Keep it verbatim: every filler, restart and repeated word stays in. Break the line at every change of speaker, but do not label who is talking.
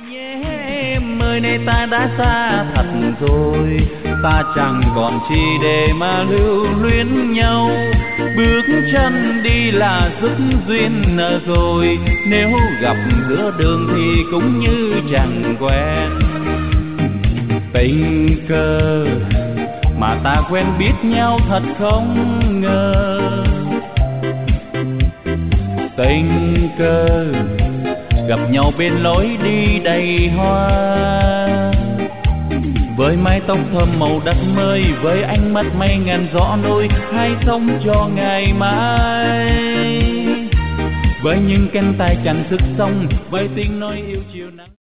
nhé em ơi, nay ta đã xa thật rồi, ta chẳng còn chi để mà lưu luyến nhau. Bước chân đi là dứt duyên nợ rồi, nếu gặp giữa đường thì cũng như chẳng quen. Tình cờ mà ta quen biết nhau thật không ngờ, tình cờ gặp nhau bên lối đi đầy hoa. Với mái tóc thơm màu đất mới, với ánh mắt mây ngàn gió nôi, hãy sống cho ngày mai. Với những cánh tay cằn sức sống, với tiếng nói yêu chiều nắng.